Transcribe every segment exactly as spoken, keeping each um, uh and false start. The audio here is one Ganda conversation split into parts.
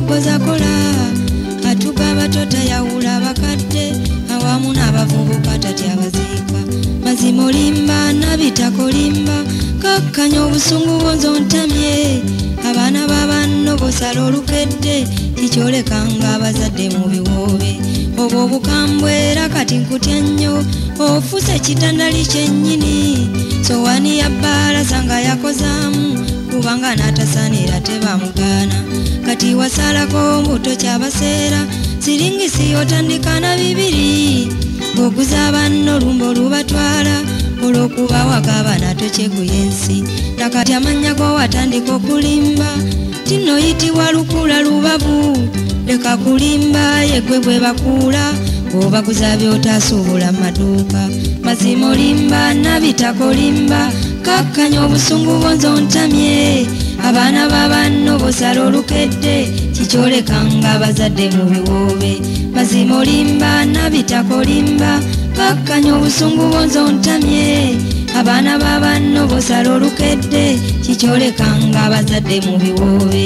kaboggoza kola atugaba totayawula bakadde awamu n'abavubuka tatya baziika mazima olimba nabitakolimba kakkanya obusungu bwonzo ntamye abaana b'abanno bosala olukedde kikyolekanga abazadde mu biwoobe obwo obukambwe era kati nkutya nnyo ofuse ekitandali kyennyini sowani ya bbaala sanga yakozaamu kubanga n'atasaanira tebamugaana kati wasalako mbuto kyabaseera siringisi otandika na bibiri ng'oguza banno lumbo lubatwala olw'okuba wagaba tokyeguya ensi nakati amannya go watandika okulimba tino yitibwa lukula lubabu leka kulimba yegwe bwe bakuula obaguza by'otaasuubula maduuka mazima olimba nabitakolimba kakkanya obusungu bwonzo ntamye abaana b'abanno bosala olukedde kikyolekanga abazadde mu biwoobe mazima olimba nabitakolimba kakkanya obusungu bwonzo ntamye abaana b'abanno bosala olukedde kikyolekanga abazadde mu biwoobe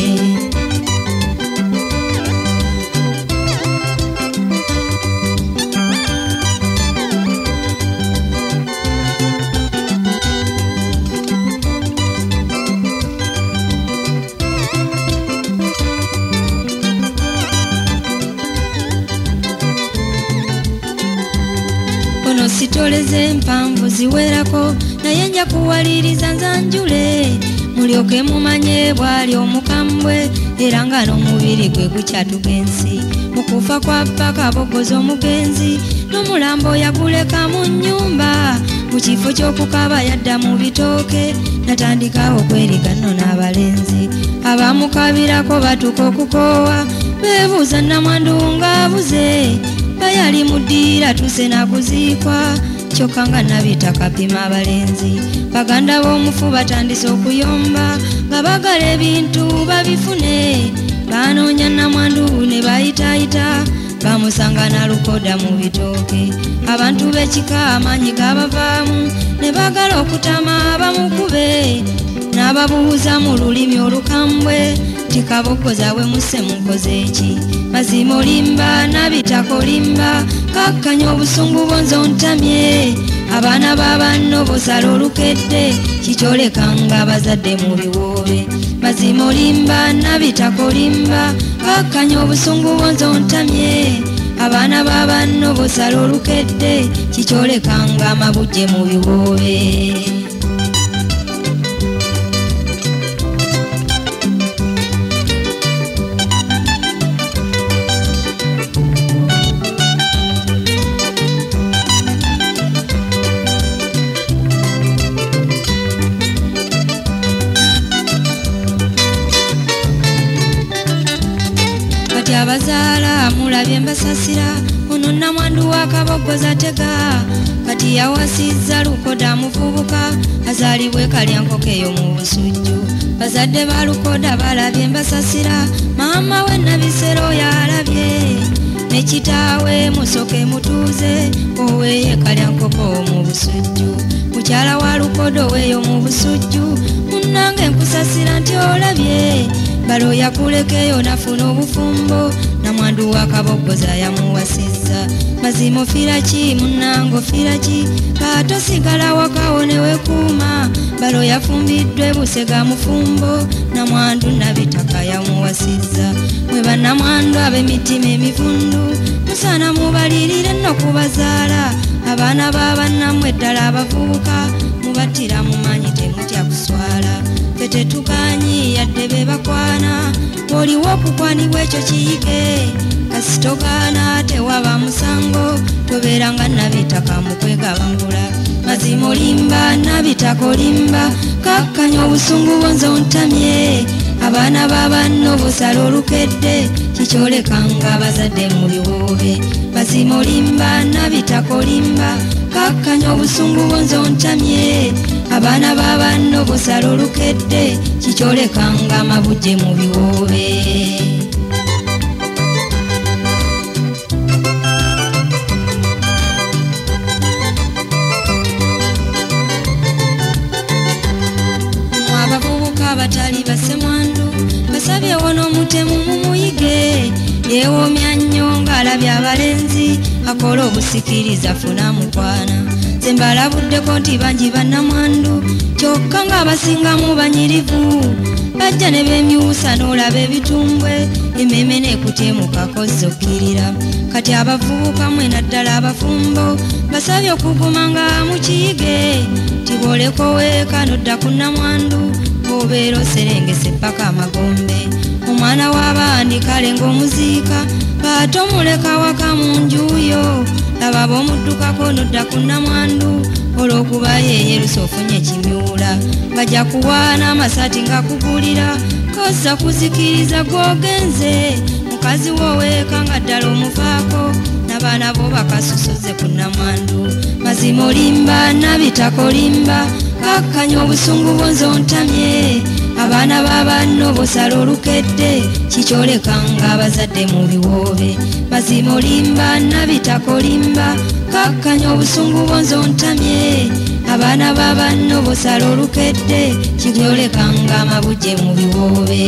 sitoleze mpanvu ziwerako naye nja kuwaliriza nzanjule mulyoke mumanye bwali omukambwe era nga n'omubiri gwe gukyatuga ensi mukufa kwa ppaka bogoza omugenzi n'omulambo yaguleka mu nnyumba mu kifo ky'okukaba yadda mu bitooke natandikawo okweriga nno n'abalenzi abamukabirako batuka okukoowa beebuuza namwandu ng'abuze bayali mudiira tuse nakuziikwa kyokka nga nabita kapima abalenzi baganda b'omufu batandise okuyomba nga bagala ebintu babifune banoonya namwandu ne bayitaayita bamusanga nalukoda mu bitooke abantu b'ekika amaanyi gabavaamu ne bagala okutama bamukube n'ababuuza mu lulimi olukambwe tikaboggoza we muse mukoze eki mazima olimba nabitakolimba kakkanya obusungu bwonzo ntamye abaana b'abanno bosala olukedde kikyolekanga abazadde mu biwoobe mazima olimba nabitakolimba kakkanya obusungu bwonzo ntamye abaana b'abanno bosala olukedde kikyolekanga amabujje mu biwoobe abazaala mulabye mbasasira ono namwandu wakaboggoza tega kati yawasizza lukoda muvubuka azaalibwe kalyankoko eyo mu busujju bazadde ba lukoda balabye mbasasira maama we nabisero yalabye ne kitaawe musoke mutuuze oweeye kalyankoko mu busujju mukyala wa lukoda oweeyo mu busujju munnange nkusasira nti olabye balo yakulekeyo nafuna obufumbo namwandu wakaboggoza yamuwasizza mazima ofiraki munnange ofiraki kaatosigala wakawo newekuuma balo yafumbiddwe busega mufumbo namwandu nabitaka yamuwasizza mwe bannamwandu ab'emitima emivundu musaana mubalirire nno kubazaala abaana b'abannammwe eddala abavubuka mubattira mumanyi temutya kuswala ffe tetukanyi yadde be bakwana oliwo okukwanibwa ekyo kiyige kasitokaana tewaba musango tobeera nga nabitaka mu kwegabangula mazima olimba nabitakolimba kakkanya obusungu bwonzo ntamye abaana b'abanno bosala olukedde kikyolekanga abazadde mu biwoobe mazima olimba nabitakolimba kakkanya obusungu bwonzo ntamye abaana b'abanno bosala olukedde kikyolekanga amabujje mu biwoobe abavubuka abatali basemwandu basabye wono omutemu mumuye yewoomya nnyo ng'alabye abalenzi akola obusikiriza funa mukwana nze mbalabuddeko nti bangi bannamwandu kyokka ng'abasingamu banyirivu bajja ne bemyusa n'olaba ebitumbwe emmeeme neekuteemukako zokkirira kati abavubuka mwe naddala abafumbo basabye okuguma nga mukiyige tibooleko weeka nodda ku nnamwandu obeera oserengese paka amagombe omwana w'abandi kale ng'omuziika baate omuleka waka mu njuyo laba b'omuddukako nodda ku nnamwandu olw'okuba yeeyerusa ofunye kimyula bajja kuwaana amasaati nga kugulira koza kuzikiriza gw'ogenze mukazi w'oweeka nga ddala omuvaako n'abaana bo bakasusuze ku nnamwandu mazima olimba nabitakolimba kakkanya obusungu bw'onzontamye abaana b'abanno bosala olukedde kikyoleka ng'abazadde mu biwoobe mazima olimba nabitakolimba kakkanya obusungu bw'onzontamye abaana b'abanno bosala olukedde kikyoleka ng'amabujje mu biwoobe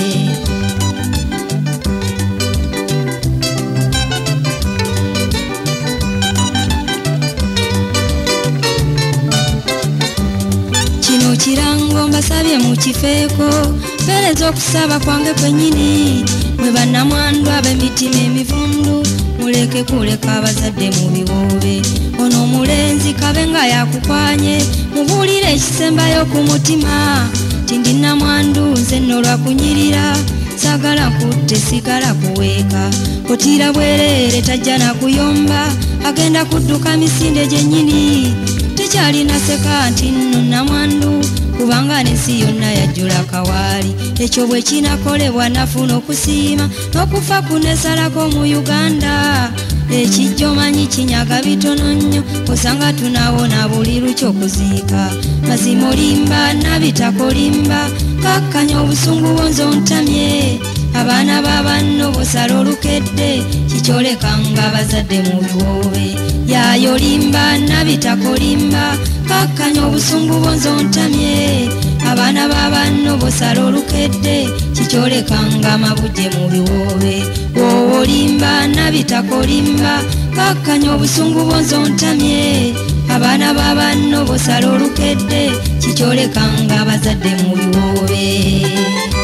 kirango mbasabye mukifeeko mpeereza okusaba kwange kwennyini mwe bannamwandu ab'emitima emivundu muleke kuleka abazadde mu biwoobe ono omulenzi kabe nga yakukwanye mubuulire ekisembayo ku mutima ti ndi nnamwandu nze nno lwakunyirira saagala nkutte sigala kuweeka otiira bwereere tajja nakuyomba agenda kudduka misinde gyennyini tekyalina seka nti nno nnamwandu kubanga n'ensi yonna yajjula kawaali ekyo bwe kinakolebwa nafuna okusiima n'okufa kunesalako mu uganda ekijja omanyi kinyaga bitono nnyo osanga tunawona buli lukya okuziika mazima olimba nabitakolimba kakkanya obusungu bw'onzontamye abaana b'abanno bosala olukedde kikyoleka ng'abazadde mu biwoobe yayo limba nabitakolimba kakkanya obusungu bw'onzontamye abaana b'abanno bosala olukedde kikyoleka ng'amabujje mu biwoobe wowe olimba nabitakolimba kakkanya obusungu bw'onzontamye abaana b'abanno bosala olukedde kikyoleka ng'abazadde mu biwoobe